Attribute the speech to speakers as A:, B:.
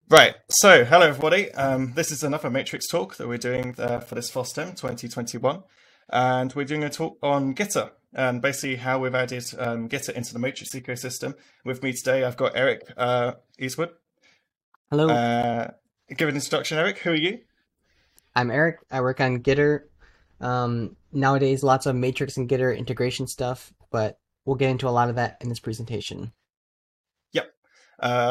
A: Right, so hello everybody. This is another Matrix talk that we're doing for this FOSDEM 2021, and we're doing a talk on Gitter and basically how we've added Gitter into the Matrix ecosystem. With me today, I've got Eric Eastwood.
B: Hello,
A: Give an introduction, Eric. Who are you?
B: I'm Eric. I work on Gitter. Nowadays, lots of Matrix and Gitter integration stuff, but we'll get into a lot of that in this presentation.
A: Yep.